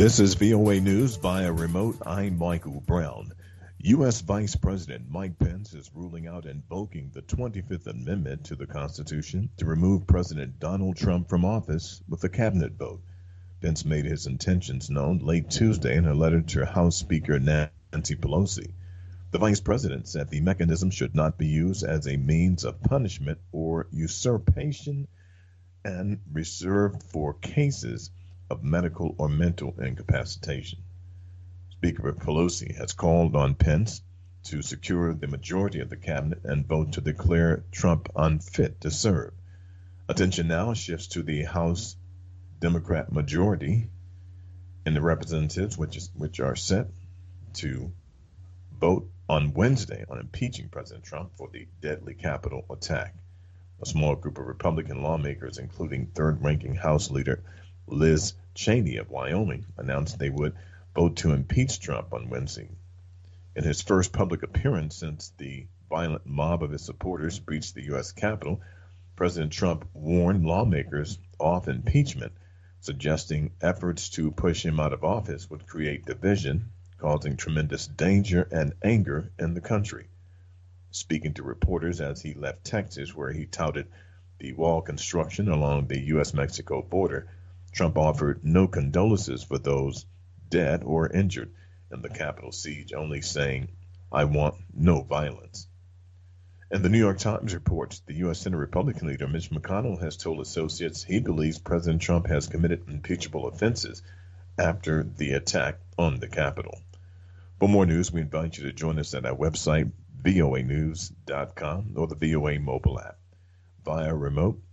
This is VOA News via remote. I'm Michael Brown. U.S. Vice President Mike Pence is ruling out invoking the 25th Amendment to the Constitution to remove President Donald Trump from office with a cabinet vote. Pence made his intentions known late Tuesday in a letter to House Speaker Nancy Pelosi. The vice president said the mechanism should not be used as a means of punishment or usurpation and reserved for cases of medical or mental incapacitation. Speaker Pelosi has called on Pence to secure the majority of the cabinet and vote to declare Trump unfit to serve. Attention now shifts to the House Democrat majority in the representatives, which are set to vote on Wednesday on impeaching President Trump for the deadly Capitol attack. A small group of Republican lawmakers, including third-ranking House Leader Liz Cheney of Wyoming, announced they would vote to impeach Trump on Wednesday. In his first public appearance since the violent mob of his supporters breached the U.S. Capitol, President Trump warned lawmakers off impeachment, suggesting efforts to push him out of office would create division, causing tremendous danger and anger in the country. Speaking to reporters as he left Texas, where he touted the wall construction along the U.S.-Mexico border, Trump offered no condolences for those dead or injured in the Capitol siege, only saying, "I want no violence." And the New York Times reports the U.S. Senate Republican leader Mitch McConnell has told associates he believes President Trump has committed impeachable offenses after the attack on the Capitol. For more news, we invite you to join us at our website, voanews.com, or the VOA mobile app. Via remote,